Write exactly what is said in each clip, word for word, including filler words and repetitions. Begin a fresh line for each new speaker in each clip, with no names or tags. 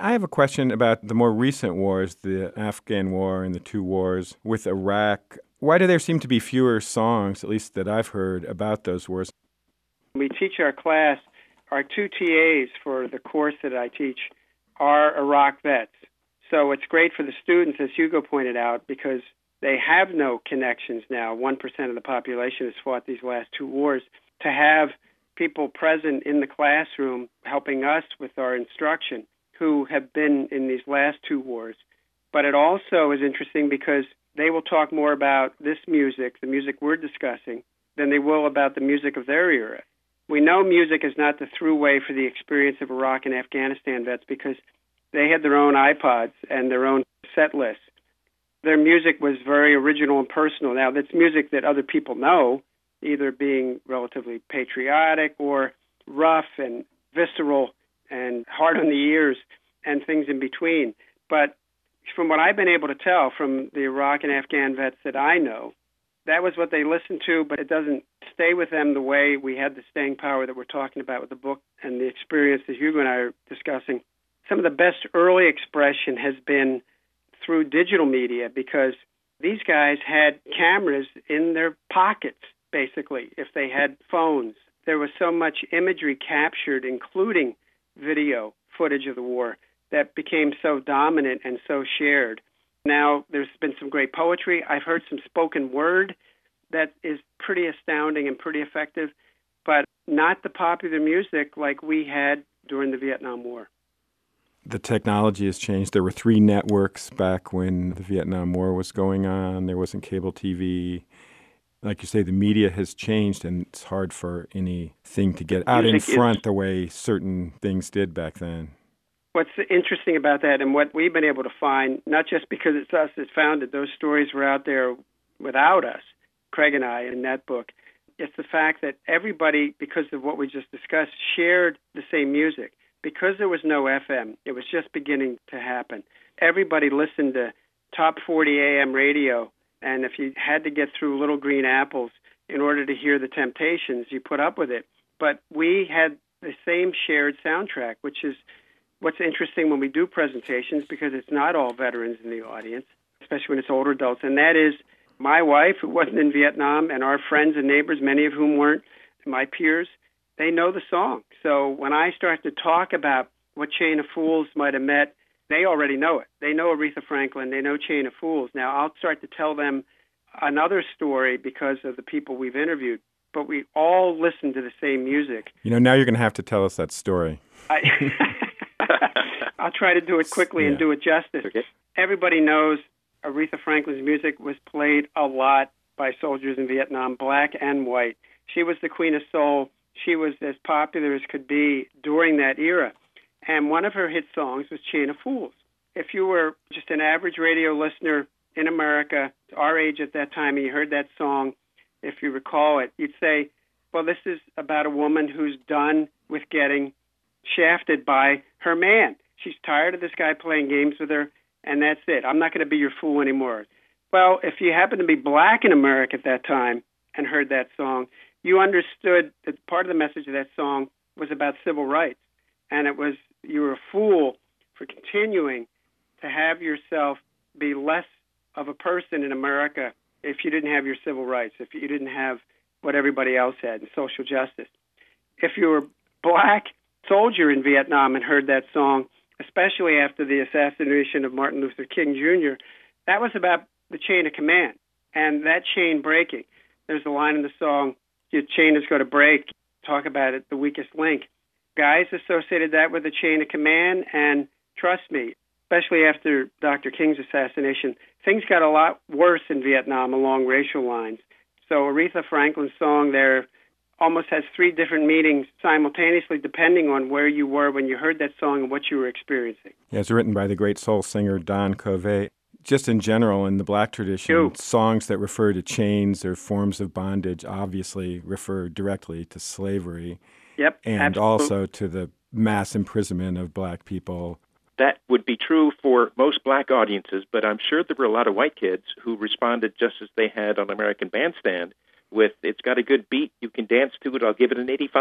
I have a question about the more recent wars, the Afghan war and the two wars with Iraq. Why do there seem to be fewer songs, at least that I've heard, about those wars?
We teach our class, our two T As for the course that I teach are Iraq vets. So it's great for the students, as Hugo pointed out, because they have no connections now. one percent of the population has fought these last two wars. To have people present in the classroom helping us with our instruction who have been in these last two wars. But it also is interesting because they will talk more about this music, the music we're discussing, than they will about the music of their era. We know music is not the throughway for the experience of Iraq and Afghanistan vets because they had their own iPods and their own set lists. Their music was very original and personal. Now, that's music that other people know, either being relatively patriotic or rough and visceral and hard on the ears and things in between. But from what I've been able to tell from the Iraq and Afghan vets that I know, that was what they listened to, but it doesn't stay with them the way we had the staying power that we're talking about with the book and the experience that Hugo and I are discussing. Some of the best early expression has been through digital media because these guys had cameras in their pockets, basically, if they had phones. There was so much imagery captured, including video footage of the war, that became so dominant and so shared. Now, there's been some great poetry. I've heard some spoken word that is pretty astounding and pretty effective, but not the popular music like we had during the Vietnam War.
The technology has changed. There were three networks back when the Vietnam War was going on. There wasn't cable T V. Like you say, the media has changed, and it's hard for anything to get out in front is, the way certain things did back then.
What's interesting about that, and what we've been able to find, not just because it's us that found it, those stories were out there without us, Craig and I, in that book, it's the fact that everybody, because of what we just discussed, shared the same music. Because there was no F M, it was just beginning to happen. Everybody listened to top forty A M radio, and if you had to get through Little Green Apples in order to hear the Temptations, you put up with it. But we had the same shared soundtrack, which is what's interesting when we do presentations, because it's not all veterans in the audience, especially when it's older adults, and that is my wife, who wasn't in Vietnam, and our friends and neighbors, many of whom weren't, my peers, they know the song. So when I start to talk about what Chain of Fools might have meant, they already know it. They know Aretha Franklin. They know Chain of Fools. Now, I'll start to tell them another story because of the people we've interviewed, but we all listen to the same music.
You know, now you're going to have to tell us that story.
I, I'll try to do it quickly yeah. and do it justice.
Okay.
Everybody knows Aretha Franklin's music was played a lot by soldiers in Vietnam, black and white. She was the Queen of Soul. She was as popular as could be during that era. And one of her hit songs was Chain of Fools. If you were just an average radio listener in America, our age at that time, and you heard that song, if you recall it, you'd say, well, this is about a woman who's done with getting shafted by her man. She's tired of this guy playing games with her, and that's it. I'm not going to be your fool anymore. Well, if you happen to be black in America at that time and heard that song, you understood that part of the message of that song was about civil rights. And it was, you were a fool for continuing to have yourself be less of a person in America if you didn't have your civil rights, if you didn't have what everybody else had in social justice. If you were a black soldier in Vietnam and heard that song, especially after the assassination of Martin Luther King Junior, that was about the chain of command and that chain breaking. There's a line in the song, your chain is going to break, talk about it, the weakest link. Guys associated that with the chain of command, and trust me, especially after Doctor King's assassination, things got a lot worse in Vietnam along racial lines. So Aretha Franklin's song there almost has three different meanings simultaneously depending on where you were when you heard that song and what you were experiencing.
Yeah, it's written by the great soul singer Don Covey. Just in general, in the black tradition,
Ew.
songs that refer to chains or forms of bondage obviously refer directly to slavery.
Yep,
and
absolutely.
also to the mass imprisonment of black people.
That would be true for most black audiences, but I'm sure there were a lot of white kids who responded just as they had on American Bandstand with, it's got a good beat, you can dance to it, I'll give it an eighty-five.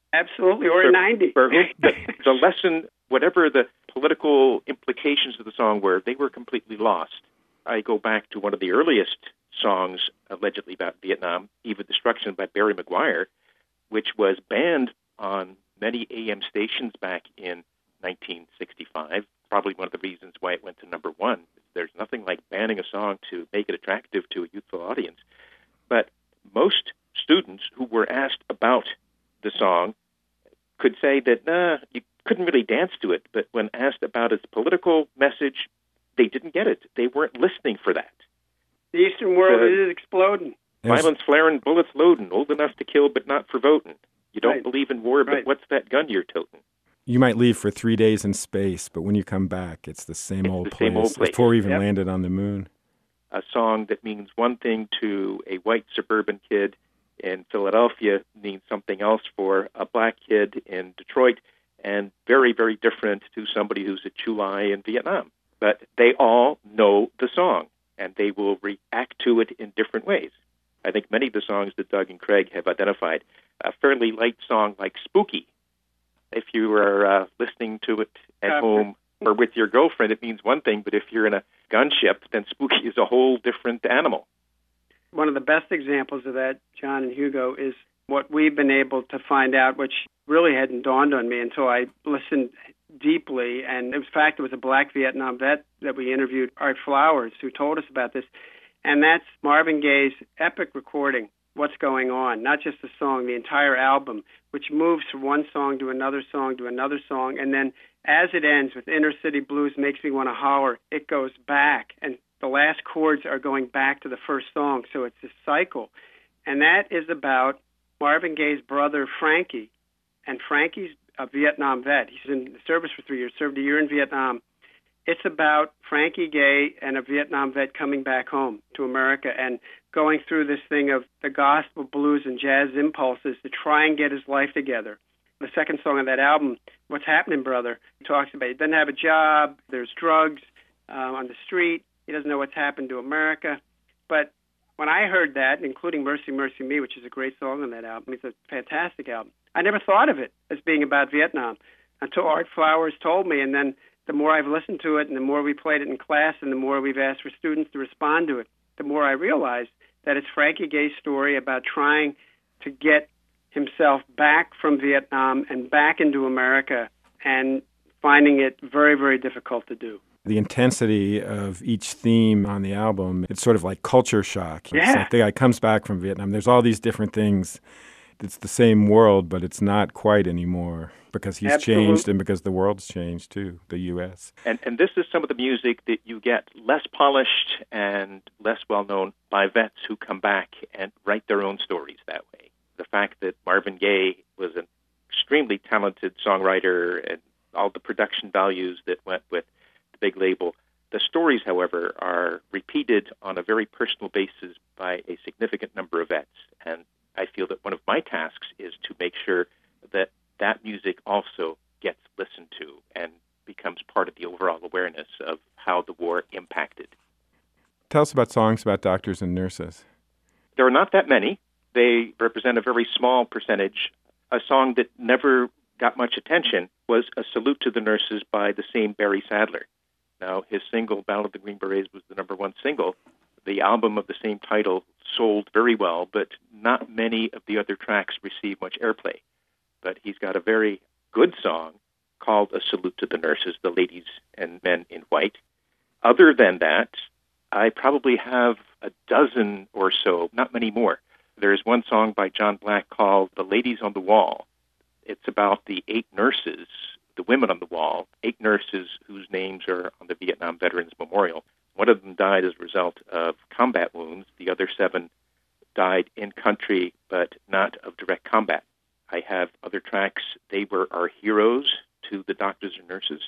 Absolutely, or
for,
a ninety.
For whom the, the lesson, whatever the political implications of the song were, they were completely lost. I go back to one of the earliest songs allegedly about Vietnam, Eve of Destruction by Barry McGuire, which was banned on many A M stations back in nineteen sixty-five. Probably one of the reasons why it went to number one. There's nothing like banning a song to make it attractive to a youthful audience. But most students who were asked about the song could say that, nah, you couldn't really dance to it. But when asked about its political message, they didn't get it. They weren't listening for that.
The Eastern world
The-
is exploding.
Violence flaring, bullets loading, old enough to kill but not for voting. You don't
Right.
believe in war, but
Right.
what's that gun you're toting?
You might leave for three days in space, but when you come back, it's the same
It's
old
the
place.
same old place.
Before we even
Yep.
landed on the moon.
A song that means one thing to a white suburban kid in Philadelphia means something else for a black kid in Detroit, and very, very different to somebody who's at Chulai in Vietnam. But they all know the song, and they will react to it in different ways. I think many of the songs that Doug and Craig have identified, a fairly light song like Spooky, if you are uh, listening to it at
Uh,
home or with your girlfriend, it means one thing, but if you're in a gunship, then Spooky is a whole different animal.
One of the best examples of that, John and Hugo, is what we've been able to find out, which really hadn't dawned on me until I listened deeply. And in fact, it was a black Vietnam vet that we interviewed, Art Flowers, who told us about this. And that's Marvin Gaye's epic recording, What's Going On, not just the song, the entire album, which moves from one song to another song to another song. And then as it ends with Inner City Blues Makes Me Want to Holler, it goes back. And the last chords are going back to the first song. So it's this cycle. And that is about Marvin Gaye's brother, Frankie. And Frankie's a Vietnam vet. He's in the service for three years, served a year in Vietnam. It's about Frankie Gaye and a Vietnam vet coming back home to America and going through this thing of the gospel, blues, and jazz impulses to try and get his life together. The second song on that album, What's Happening, Brother, he talks about he doesn't have a job, there's drugs uh, on the street, he doesn't know what's happened to America. But when I heard that, including Mercy, Mercy Me, which is a great song on that album, it's a fantastic album, I never thought of it as being about Vietnam until Art Flowers told me, and then the more I've listened to it and the more we played it in class and the more we've asked for students to respond to it, the more I realized that it's Frankie Gaye's story about trying to get himself back from Vietnam and back into America and finding it very, very difficult to do.
The intensity of each theme on the album, it's sort of like culture shock. It's
Yeah.
like the guy comes back from Vietnam. There's all these different things. It's the same world, but it's not quite anymore because he's
Absolutely.
changed and because the world's changed too, the U S
And and this is some of the music that you get less polished and less well-known by vets who come back and write their own stories that way. The fact that Marvin Gaye was an extremely talented songwriter and all the production values that went with the big label. The stories, however, are repeated on a very personal basis by a significant number of vets. And I feel that one of my tasks is to make sure that that music also gets listened to and becomes part of the overall awareness of how the war impacted.
Tell us about songs about doctors and nurses.
There are not that many. They represent a very small percentage. A song that never got much attention was A Salute to the Nurses by the same Barry Sadler. Now, his single, Ballad of the Green Berets, was the number one single. The album of the same title sold very well, but not many of the other tracks received much airplay. But he's got a very good song called A Salute to the Nurses, the ladies and men in white. Other than that, I probably have a dozen or so, not many more. There's one song by John Black called The Ladies on the Wall. It's about the eight nurses, the women on the wall, eight nurses whose names are on the Vietnam Veterans Memorial. One of them died as a result of combat wounds. The other seven died in country, but not of direct combat. I have other tracks. They were our heroes to the doctors and nurses.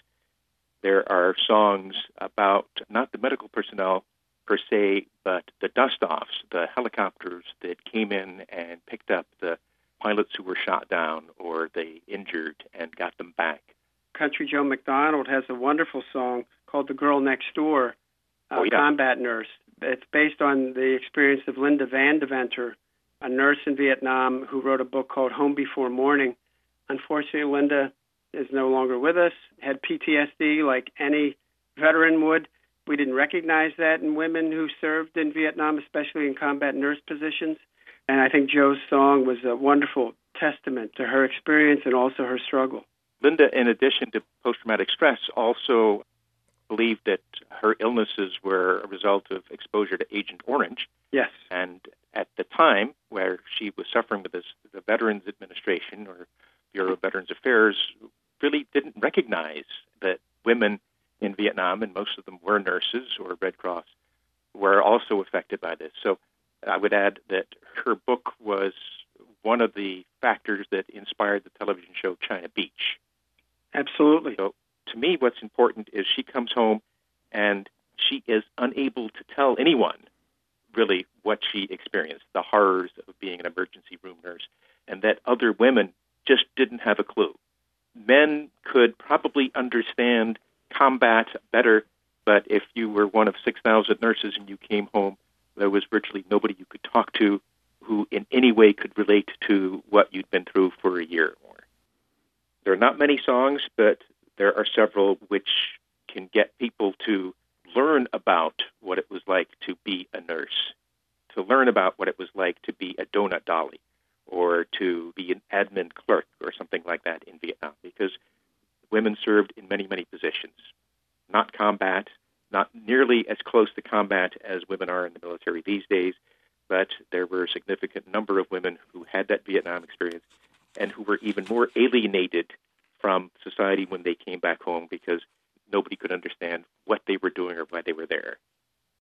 There are songs about not the medical personnel per se, but the dust-offs, the helicopters that came in and picked up the pilots who were shot down or they injured and got them back.
Country Joe McDonald has a wonderful song called The Girl Next Door, a
Oh, yeah.
combat nurse. It's based on the experience of Linda Van Deventer, a nurse in Vietnam who wrote a book called Home Before Morning, Unfortunately, Linda is no longer with us, had P T S D like any veteran would. We didn't recognize that in women who served in Vietnam, especially in combat nurse positions. And I think Joe's song was a wonderful testament to her experience and also her struggle.
Linda, in addition to post-traumatic stress, also believed that her illnesses were a result of exposure to Agent Orange.
Yes.
And at the time where she was suffering with this, the Veterans Administration or Bureau of Veterans Affairs really didn't recognize that women in Vietnam, and most of them were nurses or Red Cross, were also affected by this. So I would add that her book was one of the factors that inspired the television show China Beach.
Absolutely.
So to me, what's important is she comes home and she is unable to tell anyone really what she experienced, the horrors of being an emergency room nurse, and that other women just didn't have a clue. Men could probably understand combat better, but if you were one of six thousand nurses and you came home, there was virtually nobody you could talk to who in any way could relate to what you'd been through for a year or more. There are not many songs, but there are several which can get people to learn about what it was like to be a nurse, to learn about what it was like to be a donut dolly, or to be an admin clerk or something like that in Vietnam, because women served in many, many positions. Not combat, not nearly as close to combat as women are in the military these days, but there were a significant number of women who had that Vietnam experience and who were even more alienated from society when they came back home because nobody could understand what they were doing or why they were there.